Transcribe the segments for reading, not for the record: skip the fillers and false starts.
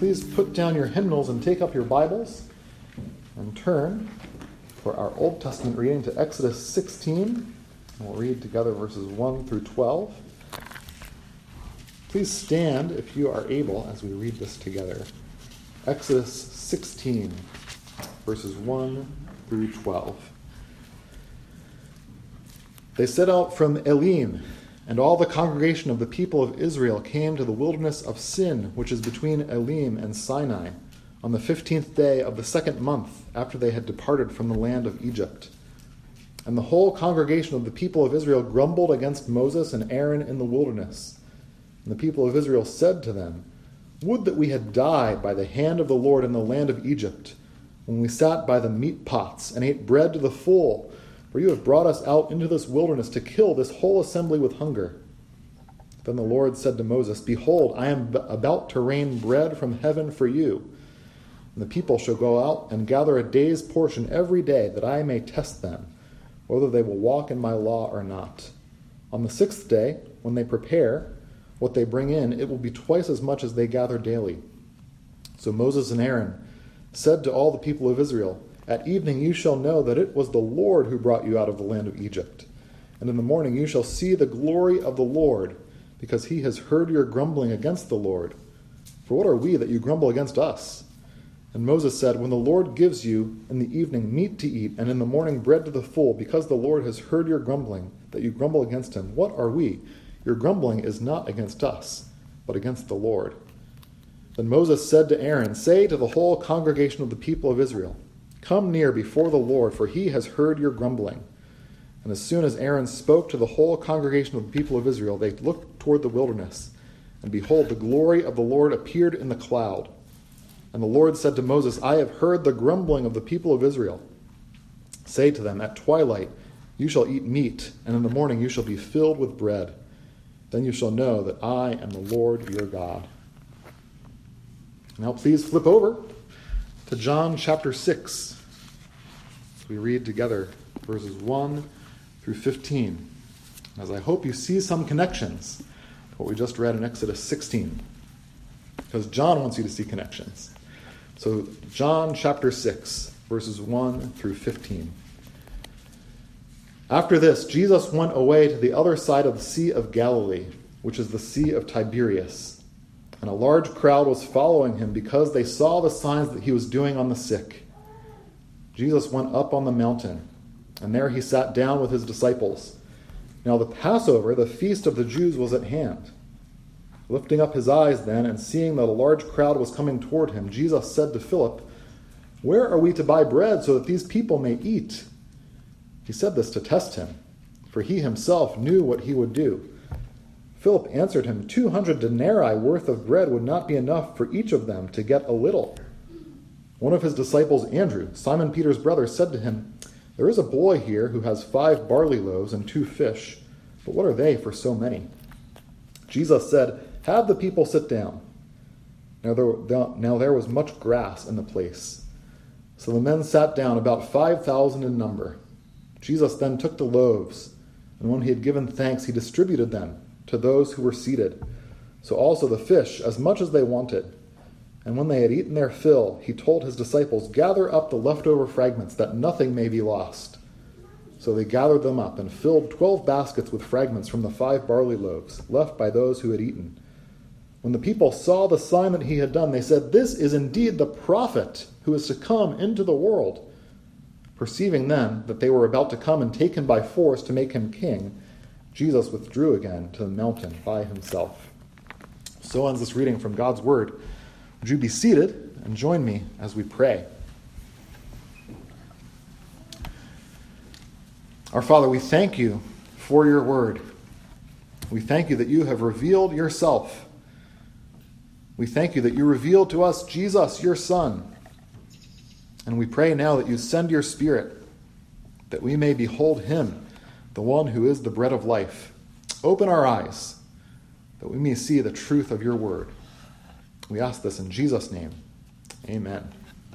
please put down your hymnals and take up your Bibles and turn for our Old Testament reading to Exodus 16. And we'll read together verses 1 through 12. Please stand if you are able as we read this together. Exodus 16, verses 1 through 12. They set out from Elim, and all the congregation of the people of Israel came to the wilderness of Sin, which is between Elim and Sinai, on the 15th day of the second month after they had departed from the land of Egypt. And the whole congregation of the people of Israel grumbled against Moses and Aaron in the wilderness. And the people of Israel said to them, "Would that we had died by the hand of the Lord in the land of Egypt, when we sat by the meat pots and ate bread to the full, for you have brought us out into this wilderness to kill this whole assembly with hunger." Then the Lord said to Moses, "Behold, I am about to rain bread from heaven for you. And the people shall go out and gather a day's portion every day, that I may test them, whether they will walk in my law or not. On the 6th day, when they prepare what they bring in, it will be twice as much as they gather daily." So Moses and Aaron said to all the people of Israel, "At evening you shall know that it was the Lord who brought you out of the land of Egypt. And in the morning you shall see the glory of the Lord, because he has heard your grumbling against the Lord. For what are we that you grumble against us?" And Moses said, "When the Lord gives you in the evening meat to eat, and in the morning bread to the full, because the Lord has heard your grumbling, that you grumble against him, what are we? Your grumbling is not against us, but against the Lord." Then Moses said to Aaron, "Say to the whole congregation of the people of Israel, 'Come near before the Lord, for he has heard your grumbling.' And as soon as Aaron spoke to the whole congregation of the people of Israel, they looked toward the wilderness, and behold, the glory of the Lord appeared in the cloud. And the Lord said to Moses, 'I have heard the grumbling of the people of Israel. Say to them, at twilight you shall eat meat, and in the morning you shall be filled with bread. Then you shall know that I am the Lord your God.'" Now please flip over to John chapter 6. We read together verses 1 through 15. As I hope you see some connections to what we just read in Exodus 16. Because John wants you to see connections. So John chapter 6, verses 1 through 15. After this, Jesus went away to the other side of the Sea of Galilee, which is the Sea of Tiberias. And a large crowd was following him because they saw the signs that he was doing on the sick. Jesus went up on the mountain, and there he sat down with his disciples. Now the Passover, the feast of the Jews, was at hand. Lifting up his eyes then, and seeing that a large crowd was coming toward him, Jesus said to Philip, "Where are we to buy bread so that these people may eat?" He said this to test him, for he himself knew what he would do. Philip answered him, 200 denarii worth of bread would not be enough for each of them to get a little. One of his disciples, Andrew, Simon Peter's brother, said to him, "There is a boy here who has 5 barley loaves and 2 fish, but what are they for so many?" Jesus said, "Have the people sit down." Now there was much grass in the place. So the men sat down, about 5,000 in number. Jesus then took the loaves, and when he had given thanks, he distributed them to those who were seated. So also the fish, as much as they wanted. And when they had eaten their fill, he told his disciples, "Gather up the leftover fragments, that nothing may be lost." So they gathered them up and filled 12 baskets with fragments from the 5 barley loaves, left by those who had eaten. When the people saw the sign that he had done, they said, "This is indeed the prophet who is to come into the world." Perceiving then that they were about to come and take him by force to make him king, Jesus withdrew again to the mountain by himself. So ends this reading from God's word. Would you be seated and join me as we pray? Our Father, we thank you for your word. We thank you that you have revealed yourself. We thank you that you revealed to us Jesus, your Son. And we pray now that you send your Spirit, that we may behold him, the one who is the bread of life. Open our eyes, that we may see the truth of your word. We ask this in Jesus' name. Amen.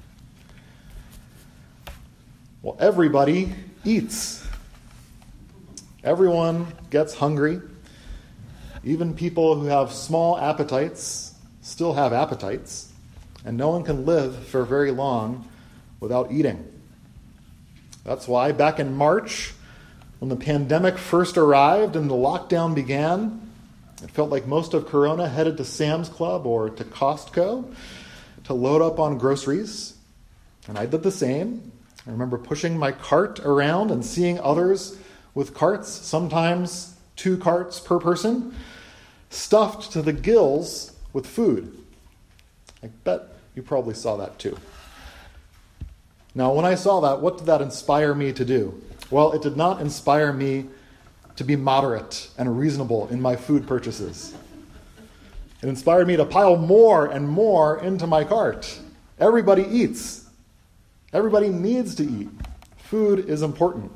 Well, everybody eats. Everyone gets hungry. Even people who have small appetites still have appetites. and no one can live for very long without eating. That's why back in March, when the pandemic first arrived and the lockdown began, it felt like most of Corona headed to Sam's Club or to Costco to load up on groceries. And I did the same. I remember pushing my cart around and seeing others with carts, sometimes 2 carts per person, stuffed to the gills with food. I bet you probably saw that too. Now, when I saw that, what did that inspire me to do? Well, it did not inspire me to be moderate and reasonable in my food purchases. It inspired me to pile more and more into my cart. Everybody eats. Everybody needs to eat. Food is important.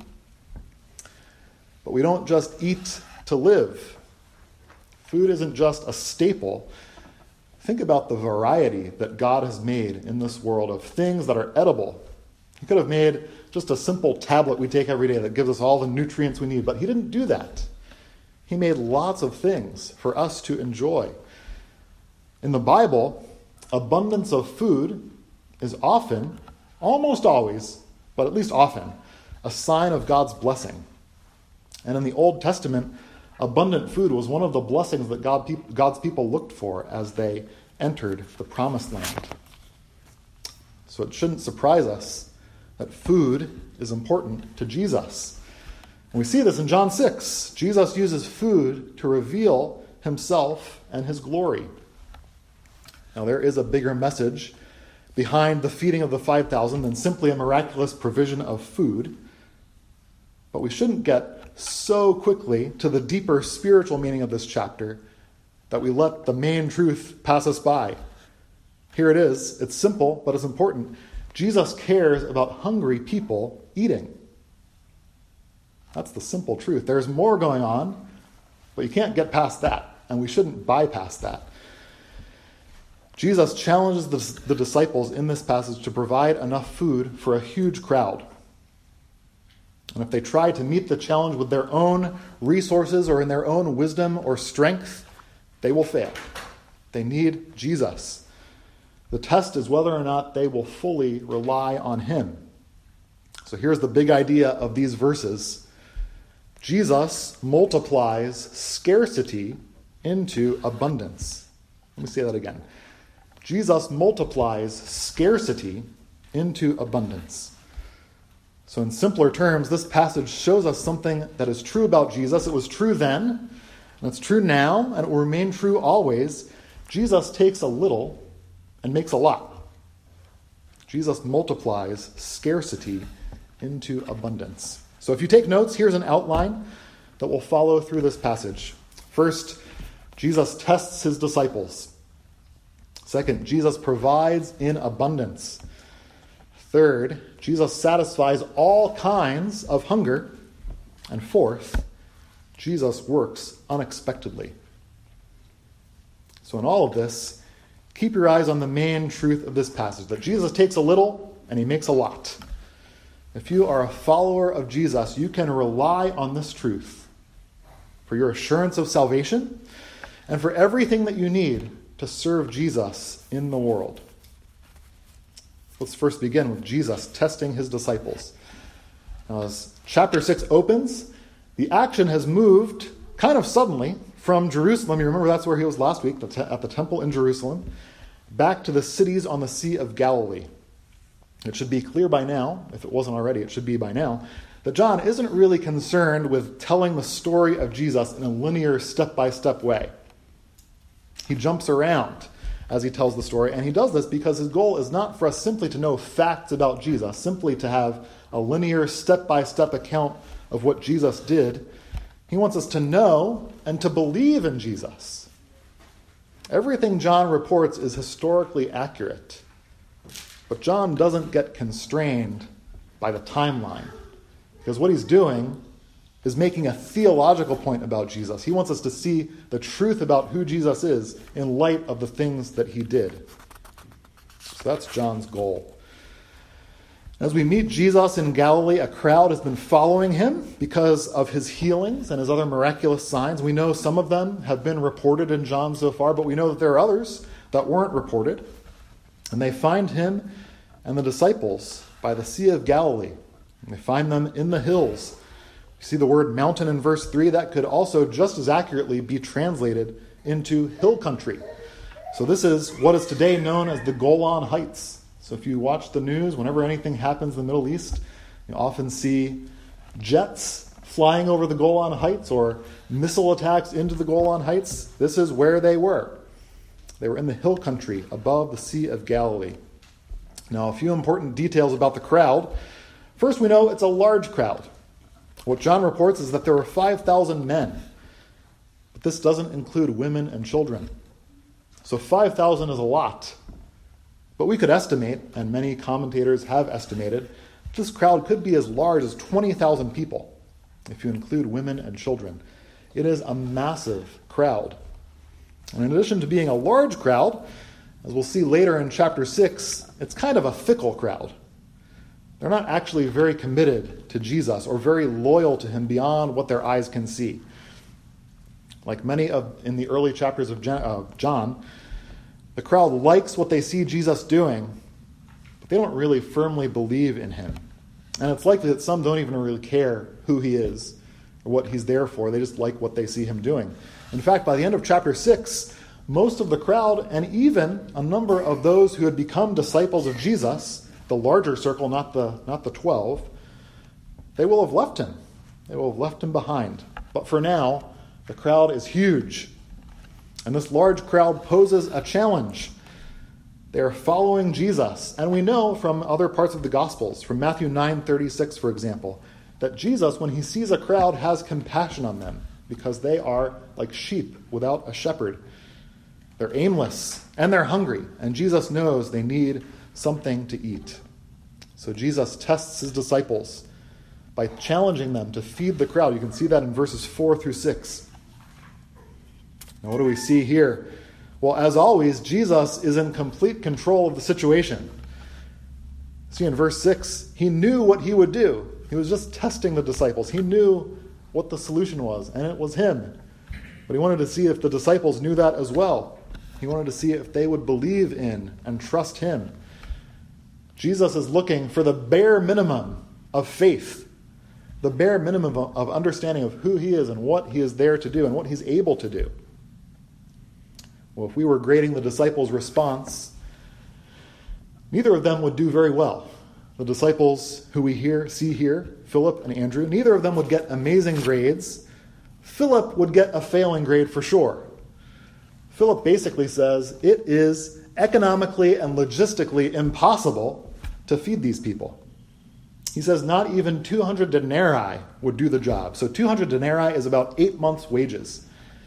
But we don't just eat to live. Food isn't just a staple. Think about the variety that God has made in this world of things that are edible. He could have made just a simple tablet we take every day that gives us all the nutrients we need, but he didn't do that. He made lots of things for us to enjoy. In the Bible, abundance of food is often, almost always, but at least often, a sign of God's blessing. And in the Old Testament, abundant food was one of the blessings that God's people looked for as they entered the Promised Land. So it shouldn't surprise us that food is important to Jesus. And we see this in John 6. Jesus uses food to reveal himself and his glory. Now, there is a bigger message behind the feeding of the 5,000 than simply a miraculous provision of food. But we shouldn't get so quickly to the deeper spiritual meaning of this chapter that we let the main truth pass us by. Here it is. It's simple, but it's important. Jesus cares about hungry people eating. That's the simple truth. There's more going on, but you can't get past that, and we shouldn't bypass that. Jesus challenges the disciples in this passage to provide enough food for a huge crowd. And if they try to meet the challenge with their own resources or in their own wisdom or strength, they will fail. They need Jesus. The test is whether or not they will fully rely on him. So here's the big idea of these verses. Jesus multiplies scarcity into abundance. Let me say that again. Jesus multiplies scarcity into abundance. So in simpler terms, this passage shows us something that is true about Jesus. It was true then, and it's true now, and it will remain true always. Jesus takes a little and makes a lot. Jesus multiplies scarcity into abundance. So if you take notes, here's an outline that will follow through this passage. First, Jesus tests his disciples. Second, Jesus provides in abundance. Third, Jesus satisfies all kinds of hunger. And fourth, Jesus works unexpectedly. So in all of this, keep your eyes on the main truth of this passage, that Jesus takes a little and he makes a lot. If you are a follower of Jesus, you can rely on this truth for your assurance of salvation and for everything that you need to serve Jesus in the world. Let's first begin with Jesus testing his disciples. Now, as chapter 6 opens, the action has moved kind of suddenly from Jerusalem. You remember that's where he was last week, at the temple in Jerusalem, back to the cities on the Sea of Galilee. It should be clear by now, if it wasn't already, it should be by now, that John isn't really concerned with telling the story of Jesus in a linear, step-by-step way. He jumps around as he tells the story, and he does this because his goal is not for us simply to know facts about Jesus, simply to have a linear, step-by-step account of what Jesus did. He wants us to know and to believe in Jesus. Everything John reports is historically accurate, but John doesn't get constrained by the timeline, because what he's doing is making a theological point about Jesus. He wants us to see the truth about who Jesus is in light of the things that he did. So that's John's goal. As we meet Jesus in Galilee, a crowd has been following him because of his healings and his other miraculous signs. We know some of them have been reported in John so far, but we know that there are others that weren't reported. And they find him and the disciples by the Sea of Galilee. And they find them in the hills. You see the word mountain in verse 3, that could also just as accurately be translated into hill country. So this is what is today known as the Golan Heights. So if you watch the news, whenever anything happens in the Middle East, you often see jets flying over the Golan Heights or missile attacks into the Golan Heights. This is where they were. They were in the hill country above the Sea of Galilee. Now, a few important details about the crowd. First, we know it's a large crowd. What John reports is that there were 5,000 men. But this doesn't include women and children. So 5,000 is a lot. But we could estimate, and many commentators have estimated, this crowd could be as large as 20,000 people, if you include women and children. It is a massive crowd. And in addition to being a large crowd, as we'll see later in chapter 6, it's kind of a fickle crowd. They're not actually very committed to Jesus or very loyal to him beyond what their eyes can see. Like many in the early chapters of John, the crowd likes what they see Jesus doing, but they don't really firmly believe in him. And it's likely that some don't even really care who he is or what he's there for. They just like what they see him doing. In fact, by the end of chapter 6, most of the crowd and even a number of those who had become disciples of Jesus, the larger circle, not the 12, they will have left him. They will have left him behind. But for now, the crowd is huge. And this large crowd poses a challenge. They are following Jesus. And we know from other parts of the Gospels, from Matthew 9:36, for example, that Jesus, when he sees a crowd, has compassion on them because they are like sheep without a shepherd. They're aimless and they're hungry. And Jesus knows they need something to eat. So Jesus tests his disciples by challenging them to feed the crowd. You can see that in verses 4 through 6. Now, what do we see here? Well, as always, Jesus is in complete control of the situation. See, in verse 6, he knew what he would do. He was just testing the disciples. He knew what the solution was, and it was him. But he wanted to see if the disciples knew that as well. He wanted to see if they would believe in and trust him. Jesus is looking for the bare minimum of faith, the bare minimum of understanding of who he is and what he is there to do and what he's able to do. Well, if we were grading the disciples' response, neither of them would do very well. The disciples who we see here, Philip and Andrew, neither of them would get amazing grades. Philip would get a failing grade for sure. Philip basically says it is economically and logistically impossible to feed these people. He says not even 200 denarii would do the job. So 200 denarii is about 8 months' wages.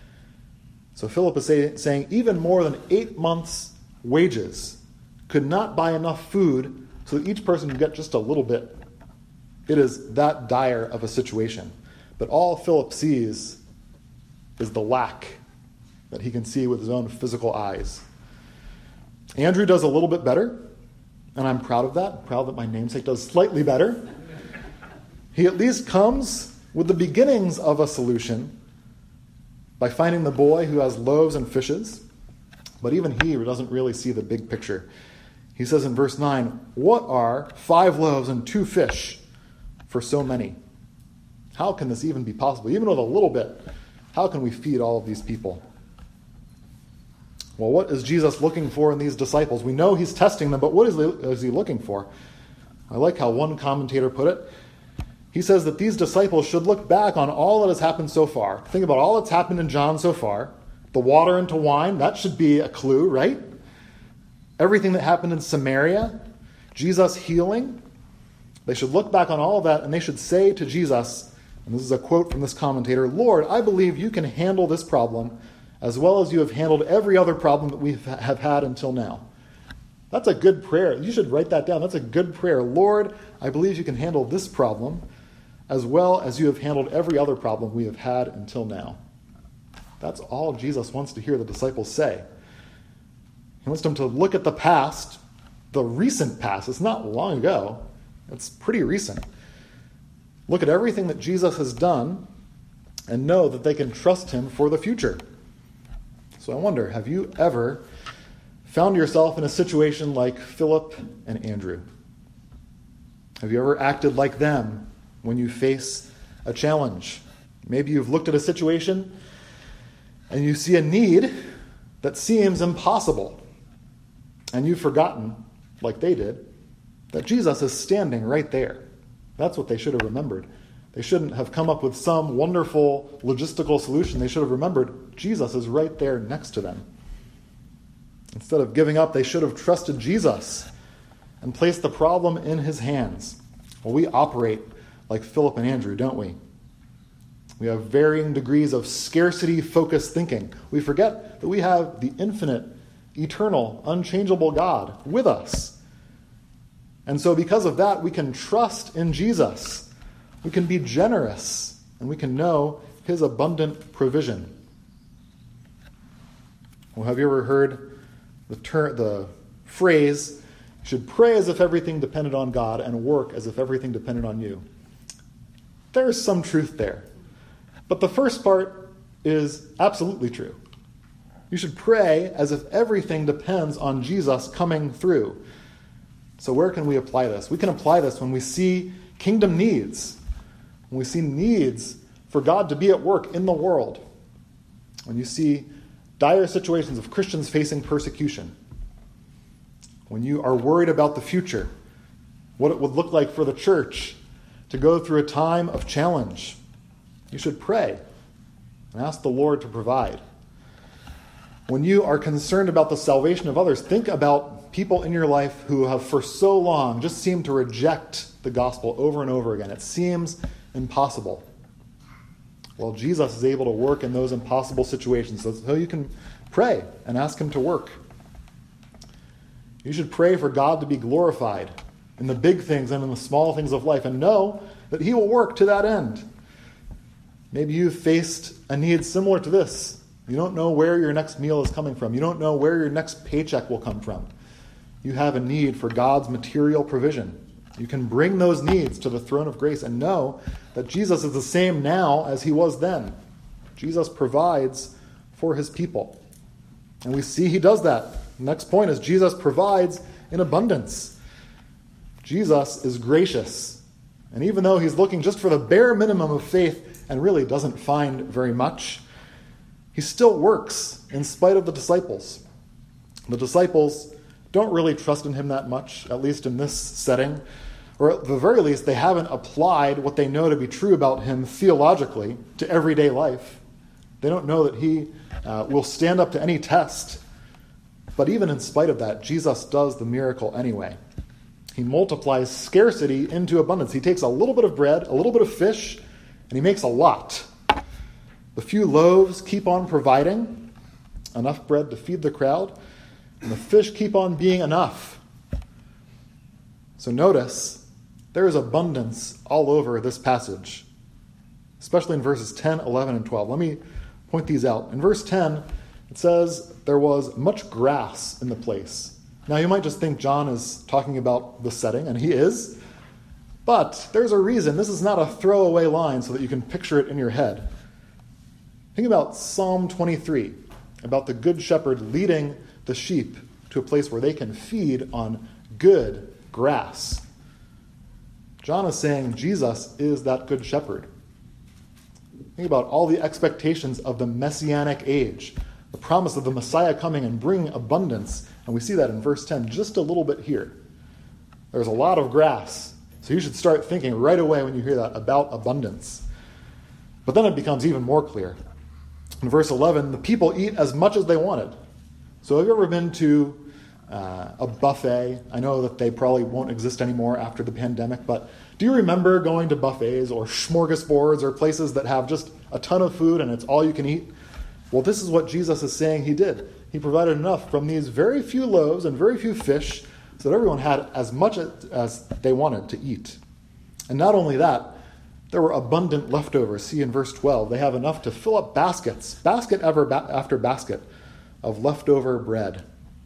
So Philip is saying even more than 8 months' wages could not buy enough food so that each person could get just a little bit. It is that dire of a situation. But all Philip sees is the lack that he can see with his own physical eyes. Andrew does a little bit better, and I'm proud of that. I'm proud that my namesake does slightly better. He at least comes with the beginnings of a solution by finding the boy who has loaves and fishes. But even he doesn't really see the big picture. He says in verse 9, "What are 5 loaves and 2 fish for so many? How can this even be possible? Even with a little bit, how can we feed all of these people?" Well, what is Jesus looking for in these disciples? We know he's testing them, but what is he looking for? I like how one commentator put it. He says that these disciples should look back on all that has happened so far. Think about all that's happened in John so far. The water into wine, that should be a clue, right? Everything that happened in Samaria, Jesus healing. They should look back on all of that and they should say to Jesus, and this is a quote from this commentator, "Lord, I believe you can handle this problem as well as you have handled every other problem that we have had until now." That's a good prayer. You should write that down. That's a good prayer. Lord, I believe you can handle this problem as well as you have handled every other problem we have had until now. That's all Jesus wants to hear the disciples say. He wants them to look at the past, the recent past. It's not long ago. It's pretty recent. Look at everything that Jesus has done and know that they can trust him for the future. So I wonder, have you ever found yourself in a situation like Philip and Andrew? Have you ever acted like them when you face a challenge? Maybe you've looked at a situation and you see a need that seems impossible, and you've forgotten, like they did, that Jesus is standing right there. That's what they should have remembered. They shouldn't have come up with some wonderful logistical solution. They should have remembered Jesus is right there next to them. Instead of giving up, they should have trusted Jesus and placed the problem in his hands. Well, we operate like Philip and Andrew, don't we? We have varying degrees of scarcity-focused thinking. We forget that we have the infinite, eternal, unchangeable God with us. And so because of that, we can trust in Jesus. We can be generous, and we can know his abundant provision. Well, have you ever heard the phrase, you should pray as if everything depended on God and work as if everything depended on you? There's some truth there. But the first part is absolutely true. You should pray as if everything depends on Jesus coming through. So where can we apply this? We can apply this when we see kingdom needs, when we see needs for God to be at work in the world, when you see dire situations of Christians facing persecution, when you are worried about the future, what it would look like for the church to go through a time of challenge. You should pray and ask the Lord to provide. When you are concerned about the salvation of others, think about people in your life who have for so long just seemed to reject the gospel over and over again. It seems impossible. Well, Jesus is able to work in those impossible situations, so you can pray and ask him to work. You should pray for God to be glorified in the big things and in the small things of life, and know that he will work to that end. Maybe you've faced a need similar to this. You don't know where your next meal is coming from. You don't know where your next paycheck will come from. You have a need for God's material provision. You can bring those needs to the throne of grace and know that Jesus is the same now as he was then. Jesus provides for his people. And we see he does that. The next point is Jesus provides in abundance. Jesus is gracious. And even though he's looking just for the bare minimum of faith and really doesn't find very much, he still works in spite of the disciples. The disciples don't really trust in him that much, at least in this setting. Or at the very least, they haven't applied what they know to be true about him theologically to everyday life. They don't know that he will stand up to any test. But even in spite of that, Jesus does the miracle anyway. He multiplies scarcity into abundance. He takes a little bit of bread, a little bit of fish, and he makes a lot. The few loaves keep on providing enough bread to feed the crowd, and the fish keep on being enough. So notice, there is abundance all over this passage, especially in verses 10, 11, and 12. Let me point these out. In verse 10, it says, there was much grass in the place. Now, you might just think John is talking about the setting, and he is. But there's a reason. This is not a throwaway line so that you can picture it in your head. Think about Psalm 23, about the good shepherd leading the sheep to a place where they can feed on good grass. John is saying Jesus is that good shepherd. Think about all the expectations of the messianic age, the promise of the Messiah coming and bringing abundance. And we see that in verse 10 just a little bit here. There's a lot of grass. So you should start thinking right away when you hear that about abundance. But then it becomes even more clear. In verse 11, the people eat as much as they wanted. So have you ever been to a buffet? I know that they probably won't exist anymore after the pandemic, but do you remember going to buffets or smorgasbords or places that have just a ton of food and it's all you can eat? Well, this is what Jesus is saying he did. He provided enough from these very few loaves and very few fish so that everyone had as much as they wanted to eat. And not only that, there were abundant leftovers. See in verse 12, they have enough to fill up baskets, basket after basket of leftover bread.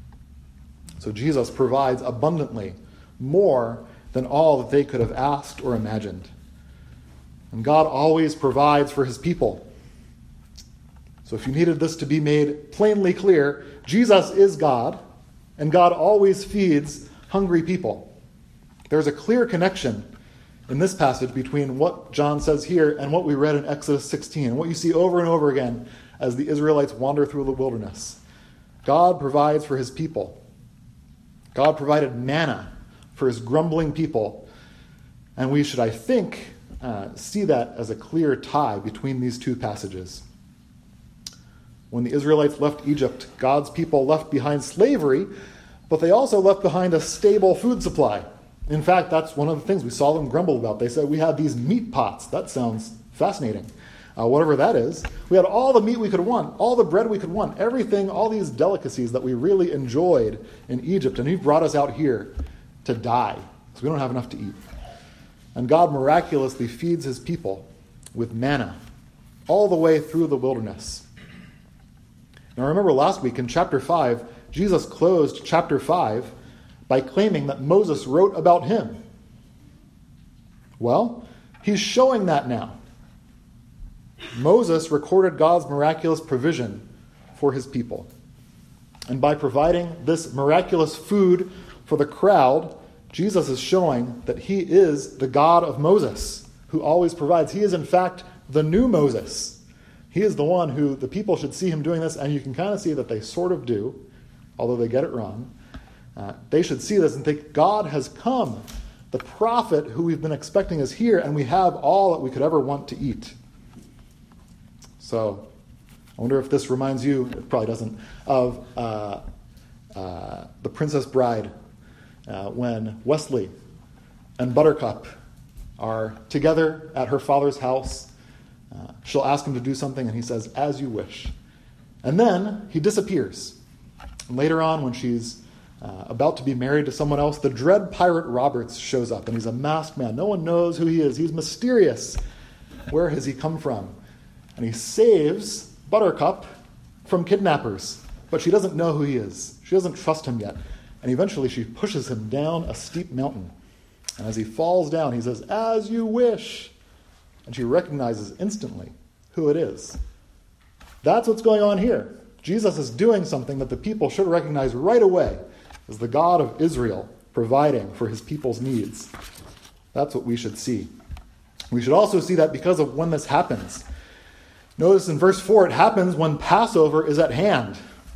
So Jesus provides abundantly, more than all that they could have asked or imagined. And God always provides for his people. So if you needed this to be made plainly clear, Jesus is God, and God always feeds hungry people. There's a clear connection in this passage between what John says here and what we read in Exodus 16, and what you see over and over again as the Israelites wander through the wilderness. God provides for his people. God provided manna for his grumbling people, and we should, I think, see that as a clear tie between these two passages. When the Israelites left Egypt, God's people left behind slavery, but they also left behind a stable food supply. In fact, that's one of the things we saw them grumble about. They said, we had these meat pots. That sounds fascinating. Whatever that is. We had all the meat we could want, all the bread we could want, everything, all these delicacies that we really enjoyed in Egypt. And he brought us out here to die, because we don't have enough to eat. And God miraculously feeds his people with manna all the way through the wilderness. Now remember last week in chapter 5, Jesus closed chapter 5 by claiming that Moses wrote about him. Well, he's showing that now. Moses recorded God's miraculous provision for his people. And by providing this miraculous food for the crowd, Jesus is showing that he is the God of Moses, who always provides. He is, in fact, the new Moses. He is the one who the people should see him doing this, and you can kind of see that they sort of do, although they get it wrong. They should see this and think, God has come. The prophet who we've been expecting is here, and we have all that we could ever want to eat. So, I wonder if this reminds you, it probably doesn't, of The Princess Bride, when Wesley and Buttercup are together at her father's house. She'll ask him to do something, and he says, "As you wish." And then he disappears. And later on, when she's about to be married to someone else, the dread pirate Roberts shows up, and he's a masked man. No one knows who he is. He's mysterious. Where has he come from? And he saves Buttercup from kidnappers, but she doesn't know who he is. She doesn't trust him yet. And eventually she pushes him down a steep mountain. And as he falls down, he says, "As you wish." And she recognizes instantly who it is. That's what's going on here. Jesus is doing something that the people should recognize right away as the God of Israel providing for his people's needs. That's what we should see. We should also see that because of when this happens. Notice in verse 4, it happens when Passover is at hand.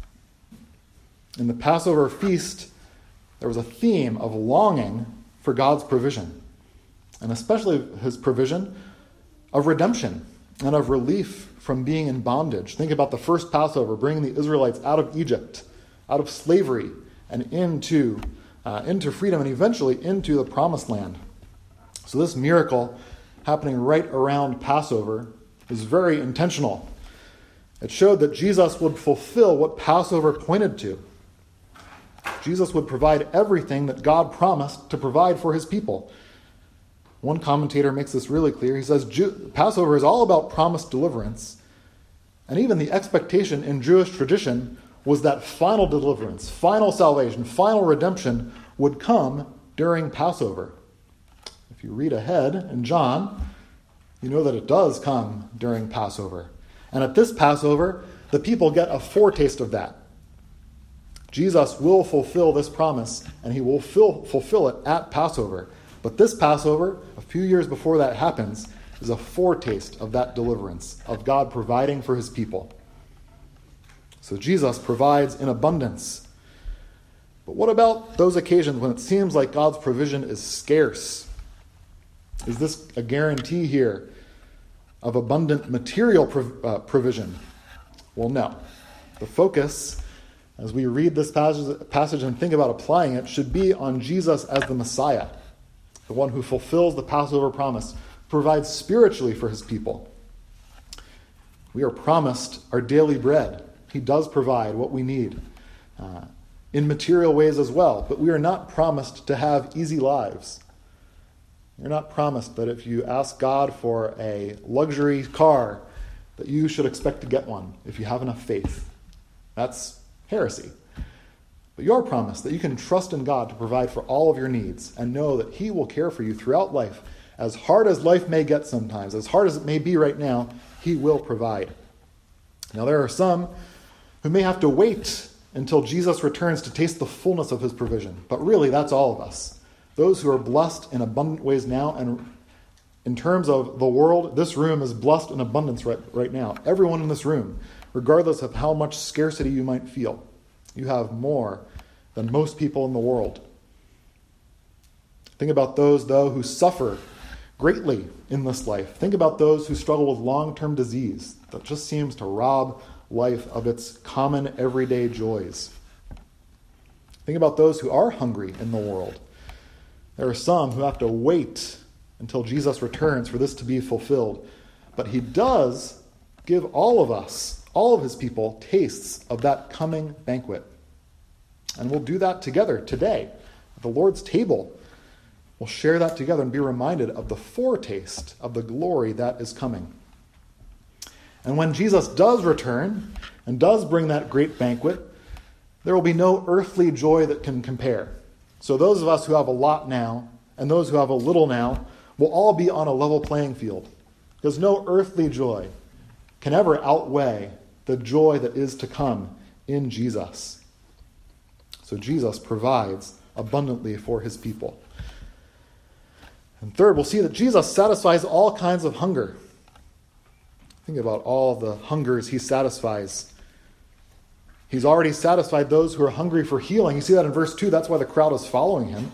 In the Passover feast, there was a theme of longing for God's provision, and especially his provision of redemption and of relief from being in bondage. Think about the first Passover, bringing the Israelites out of Egypt, out of slavery, and into freedom, and eventually into the Promised Land. So this miracle happening right around Passover is very intentional. It showed that Jesus would fulfill what Passover pointed to. Jesus would provide everything that God promised to provide for his people. One commentator makes this really clear. He says Passover is all about promised deliverance, and even the expectation in Jewish tradition was that final deliverance, final salvation, final redemption would come during Passover. If you read ahead in John, you know that it does come during Passover. And at this Passover, the people get a foretaste of that. Jesus will fulfill this promise, and he will fulfill it at Passover. But this Passover, a few years before that happens, is a foretaste of that deliverance, of God providing for his people. So Jesus provides in abundance. But what about those occasions when it seems like God's provision is scarce? Is this a guarantee here of abundant material provision? Well, no. The focus, as we read this passage and think about applying it, should be on Jesus as the Messiah, the one who fulfills the Passover promise, provides spiritually for his people. We are promised our daily bread. He does provide what we need in material ways as well, but we are not promised to have easy lives. You're not promised that if you ask God for a luxury car, that you should expect to get one if you have enough faith. That's heresy. But you are promised that you can trust in God to provide for all of your needs and know that he will care for you throughout life. As hard as life may get sometimes, as hard as it may be right now, he will provide. Now there are some who may have to wait until Jesus returns to taste the fullness of his provision. But really, that's all of us. Those who are blessed in abundant ways now, and in terms of the world, this room is blessed in abundance right now. Everyone in this room, regardless of how much scarcity you might feel, you have more than most people in the world. Think about those, though, who suffer greatly in this life. Think about those who struggle with long-term disease that just seems to rob life of its common everyday joys. Think about those who are hungry in the world. There are some who have to wait until Jesus returns for this to be fulfilled. But he does give all of us, all of his people, tastes of that coming banquet. And we'll do that together today at the Lord's table. We'll share that together and be reminded of the foretaste of the glory that is coming. And when Jesus does return and does bring that great banquet, there will be no earthly joy that can compare. So those of us who have a lot now and those who have a little now will all be on a level playing field, because no earthly joy can ever outweigh the joy that is to come in Jesus. So Jesus provides abundantly for his people. And third, we'll see that Jesus satisfies all kinds of hunger. Think about all the hungers he satisfies. He's already satisfied those who are hungry for healing. You see that in verse 2. That's why the crowd is following him.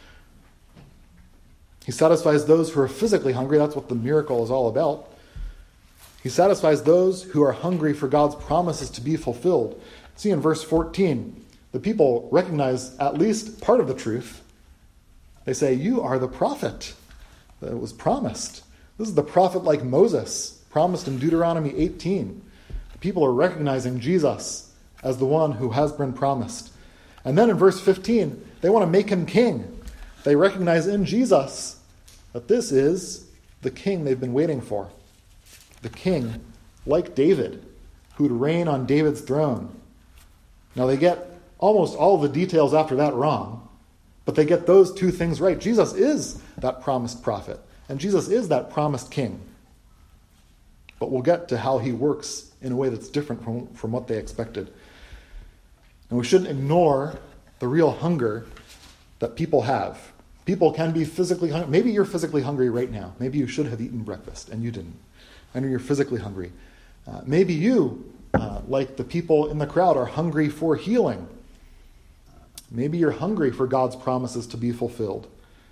He satisfies those who are physically hungry. That's what the miracle is all about. He satisfies those who are hungry for God's promises to be fulfilled. See in verse 14, the people recognize at least part of the truth. They say, "You are the prophet that was promised." This is the prophet like Moses, promised in Deuteronomy 18. The people are recognizing Jesus as the one who has been promised. And then in verse 15, they want to make him king. They recognize in Jesus that this is the king they've been waiting for. The king, like David, who'd reign on David's throne. Now they get almost all the details after that wrong, but they get those two things right. Jesus is that promised prophet, and Jesus is that promised king. But we'll get to how he works in a way that's different from what they expected. And we shouldn't ignore the real hunger that people have. People can be physically hungry. Maybe you're physically hungry right now. Maybe you should have eaten breakfast and you didn't. I know you're physically hungry. Maybe you, like the people in the crowd, are hungry for healing. Maybe you're hungry for God's promises to be fulfilled.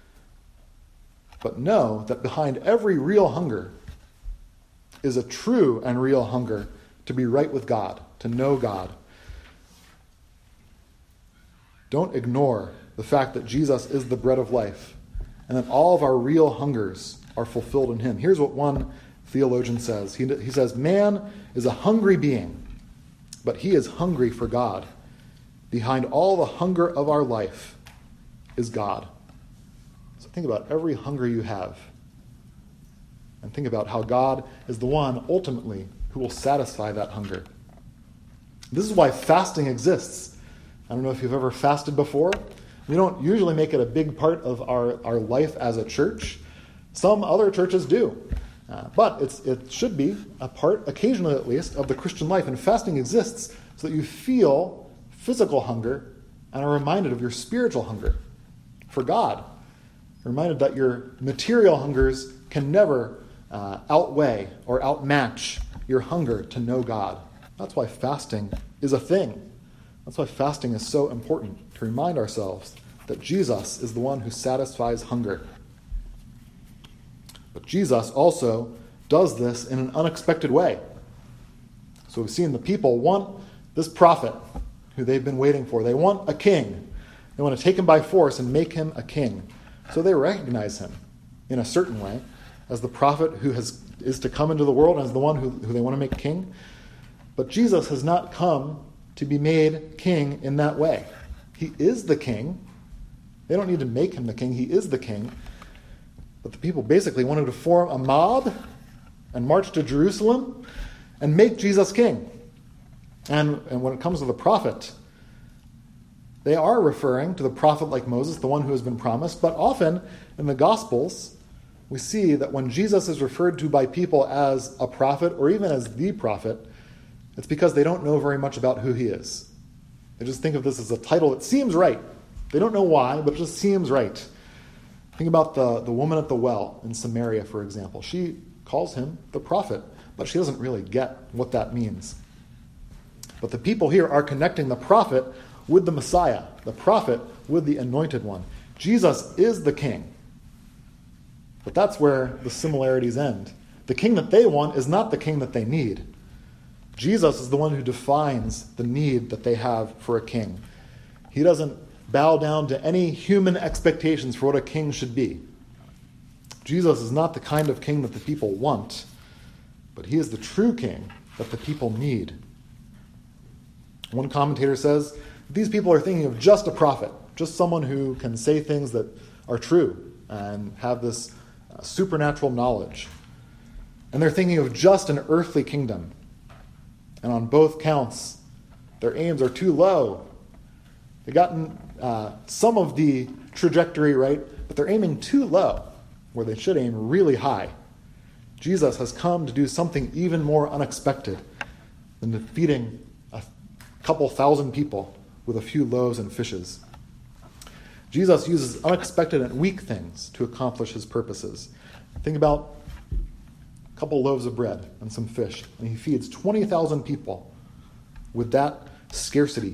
But know that behind every real hunger is a true and real hunger to be right with God, to know God. Don't ignore the fact that Jesus is the bread of life and that all of our real hungers are fulfilled in him. Here's what one theologian says. He says, "Man is a hungry being, but he is hungry for God. Behind all the hunger of our life is God." So think about every hunger you have and think about how God is the one ultimately who will satisfy that hunger. This is why fasting exists. I don't know if you've ever fasted before. We don't usually make it a big part of our life as a church. Some other churches do. But it should be a part, occasionally at least, of the Christian life. And fasting exists so that you feel physical hunger and are reminded of your spiritual hunger for God. You're reminded that your material hungers can never outweigh or outmatch your hunger to know God. That's why fasting is a thing. That's why fasting is so important, to remind ourselves that Jesus is the one who satisfies hunger. But Jesus also does this in an unexpected way. So we've seen the people want this prophet who they've been waiting for. They want a king. They want to take him by force and make him a king. So they recognize him in a certain way as the prophet who is to come into the world and as the one who they want to make king. But Jesus has not come to be made king in that way. He is the king. They don't need to make him the king. He is the king. But the people basically wanted to form a mob and march to Jerusalem and make Jesus king. And when it comes to the prophet, they are referring to the prophet like Moses, the one who has been promised. But often in the Gospels, we see that when Jesus is referred to by people as a prophet or even as the prophet, it's because they don't know very much about who he is. They just think of this as a title that seems right. They don't know why, but it just seems right. Think about the woman at the well in Samaria, for example. She calls him the prophet, but she doesn't really get what that means. But the people here are connecting the prophet with the Messiah, the prophet with the anointed one. Jesus is the king. But that's where the similarities end. The king that they want is not the king that they need. Jesus is the one who defines the need that they have for a king. He doesn't bow down to any human expectations for what a king should be. Jesus is not the kind of king that the people want, but he is the true king that the people need. One commentator says, these people are thinking of just a prophet, just someone who can say things that are true and have this supernatural knowledge. And they're thinking of just an earthly kingdom. And on both counts, their aims are too low. They've gotten some of the trajectory right, but they're aiming too low, where they should aim really high. Jesus has come to do something even more unexpected than defeating a couple thousand people with a few loaves and fishes. Jesus uses unexpected and weak things to accomplish his purposes. Think about a couple loaves of bread and some fish, and he feeds 20,000 people with that scarcity.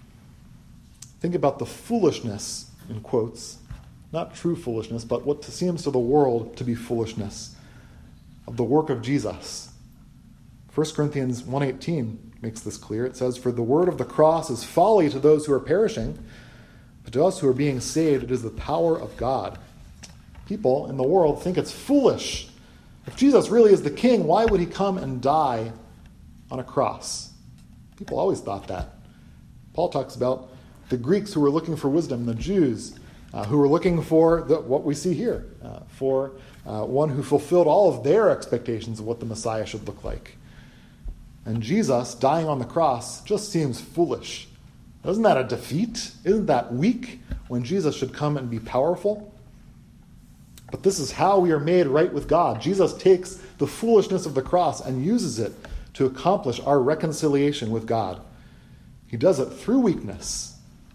Think about the foolishness, in quotes, not true foolishness, but what seems to the world to be foolishness of the work of Jesus. 1 Corinthians 1:18 makes this clear. It says, "For the word of the cross is folly to those who are perishing, but to us who are being saved, it is the power of God." People in the world think it's foolish. If Jesus really is the king, why would he come and die on a cross? People always thought that. Paul talks about the Greeks who were looking for wisdom, the Jews who were looking for what we see here, for one who fulfilled all of their expectations of what the Messiah should look like. And Jesus dying on the cross just seems foolish. Isn't that a defeat? Isn't that weak when Jesus should come and be powerful? But this is how we are made right with God. Jesus takes the foolishness of the cross and uses it to accomplish our reconciliation with God. He does it through weakness,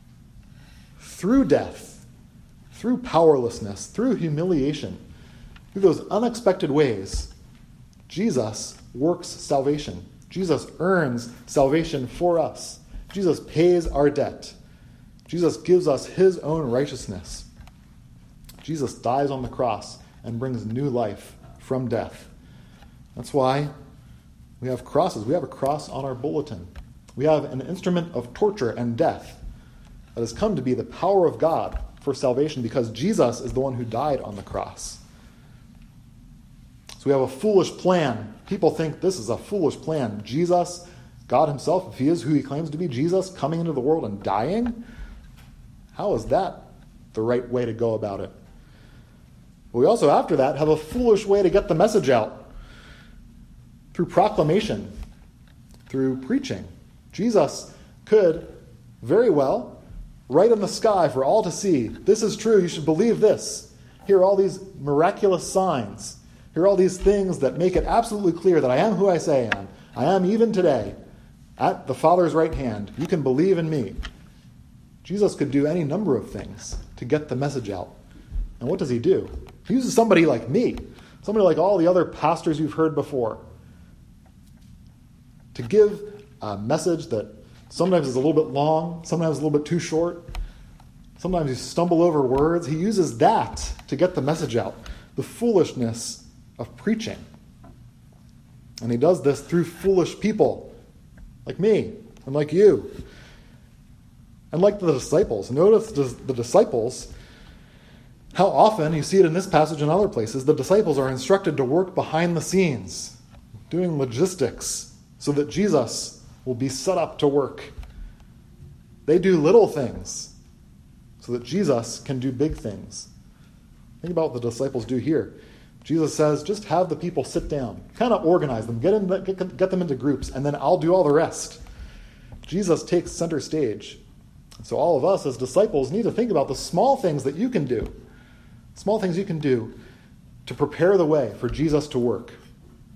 through death, through powerlessness, through humiliation, through those unexpected ways. Jesus works salvation. Jesus earns salvation for us. Jesus pays our debt. Jesus gives us his own righteousness. Jesus dies on the cross and brings new life from death. That's why we have crosses. We have a cross on our bulletin. We have an instrument of torture and death that has come to be the power of God for salvation because Jesus is the one who died on the cross. So we have a foolish plan. People think this is a foolish plan. Jesus, God himself, if he is who he claims to be, Jesus coming into the world and dying, how is that the right way to go about it? We also, after that, have a foolish way to get the message out. Through proclamation, through preaching. Jesus could very well, right in the sky for all to see, this is true, you should believe this. Here are all these miraculous signs. Here are all these things that make it absolutely clear that I am who I say I am. I am even today at the Father's right hand. You can believe in me. Jesus could do any number of things to get the message out. And what does he do? He uses somebody like me, somebody like all the other pastors you've heard before, to give a message that sometimes is a little bit long, sometimes a little bit too short, sometimes you stumble over words. He uses that to get the message out, the foolishness of preaching. And he does this through foolish people like me and like you and like the disciples. Notice the disciples, how often, you see it in this passage and other places, the disciples are instructed to work behind the scenes, doing logistics, so that Jesus will be set up to work. They do little things so that Jesus can do big things. Think about what the disciples do here. Jesus says, just have the people sit down, kind of organize them, get them into groups, and then I'll do all the rest. Jesus takes center stage. So all of us as disciples need to think about the small things that you can do, small things you can do to prepare the way for Jesus to work.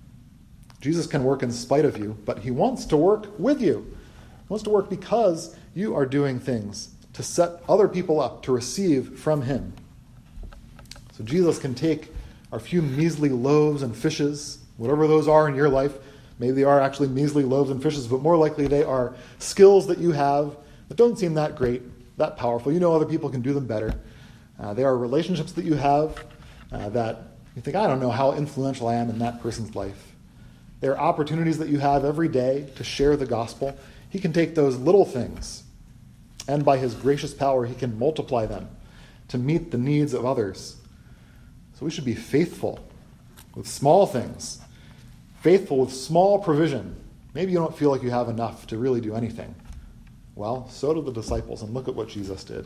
Jesus can work in spite of you, but he wants to work with you. He wants to work because you are doing things to set other people up to receive from him. So Jesus can take our few measly loaves and fishes, whatever those are in your life. Maybe they are actually measly loaves and fishes, but more likely they are skills that you have that don't seem that great, that powerful. You know other people can do them better. They are relationships that you have that you think, I don't know how influential I am in that person's life. There are opportunities that you have every day to share the gospel. He can take those little things, and by his gracious power, he can multiply them to meet the needs of others. So we should be faithful with small things, faithful with small provision. Maybe you don't feel like you have enough to really do anything. Well, so do the disciples, and look at what Jesus did.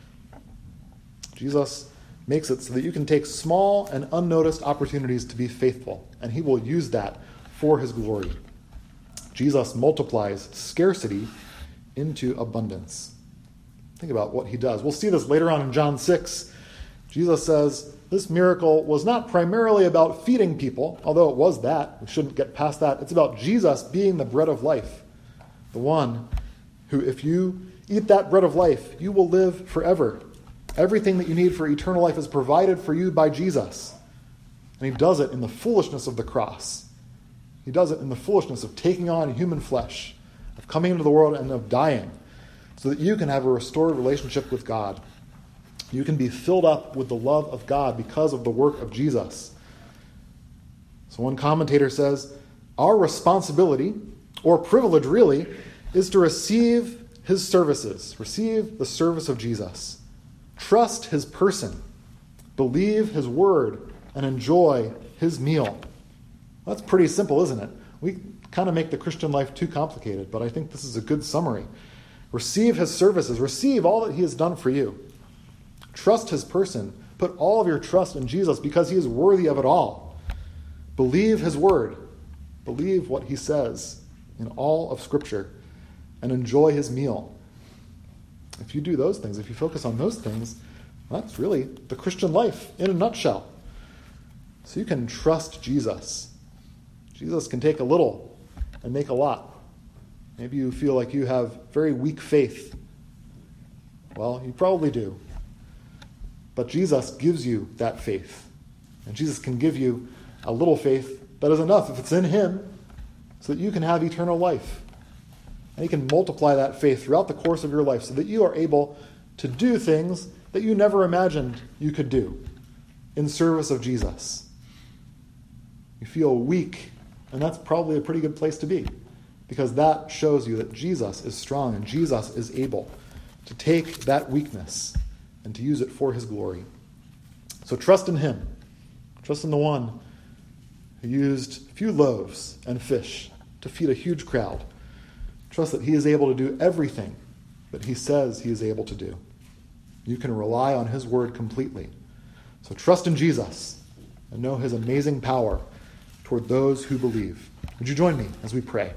Jesus makes it so that you can take small and unnoticed opportunities to be faithful, and he will use that for his glory. Jesus multiplies scarcity into abundance. Think about what he does. We'll see this later on in John 6. Jesus says this miracle was not primarily about feeding people, although it was that. We shouldn't get past that. It's about Jesus being the bread of life, the one who, if you eat that bread of life, you will live forever. Everything that you need for eternal life is provided for you by Jesus. And he does it in the foolishness of the cross. He does it in the foolishness of taking on human flesh, of coming into the world and of dying, so that you can have a restored relationship with God. You can be filled up with the love of God because of the work of Jesus. So one commentator says, our responsibility, or privilege really, is to receive his services, receive the service of Jesus. Trust his person, believe his word, and enjoy his meal. That's pretty simple, isn't it? We kind of make the Christian life too complicated, but I think this is a good summary. Receive his services, receive all that he has done for you. Trust his person, put all of your trust in Jesus because he is worthy of it all. Believe his word, believe what he says in all of Scripture, and enjoy his meal. If you do those things, if you focus on those things, that's really the Christian life in a nutshell. So you can trust Jesus. Jesus can take a little and make a lot. Maybe you feel like you have very weak faith. Well, you probably do. But Jesus gives you that faith. And Jesus can give you a little faith that is enough if it's in him so that you can have eternal life. And he can multiply that faith throughout the course of your life so that you are able to do things that you never imagined you could do in service of Jesus. You feel weak, and that's probably a pretty good place to be, because that shows you that Jesus is strong and Jesus is able to take that weakness and to use it for his glory. So trust in him. Trust in the one who used a few loaves and fish to feed a huge crowd. Trust that he is able to do everything that he says he is able to do. You can rely on his word completely. So trust in Jesus and know his amazing power toward those who believe. Would you join me as we pray?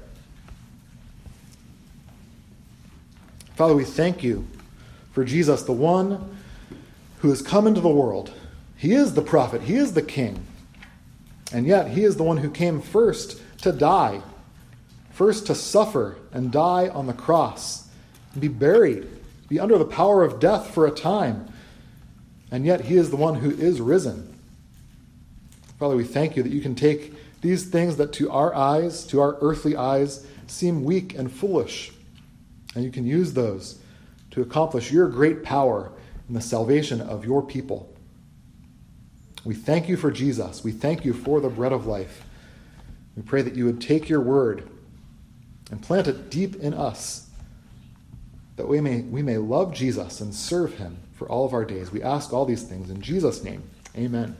Father, we thank you for Jesus, the one who has come into the world. He is the prophet. He is the king. And yet he is the one who came first to die, first to suffer and die on the cross, and be buried, be under the power of death for a time. And yet he is the one who is risen. Father, we thank you that you can take these things that to our eyes, to our earthly eyes, seem weak and foolish, and you can use those to accomplish your great power in the salvation of your people. We thank you for Jesus. We thank you for the bread of life. We pray that you would take your word and plant it deep in us, that we may love Jesus and serve him for all of our days. We ask all these things in Jesus' name. Amen.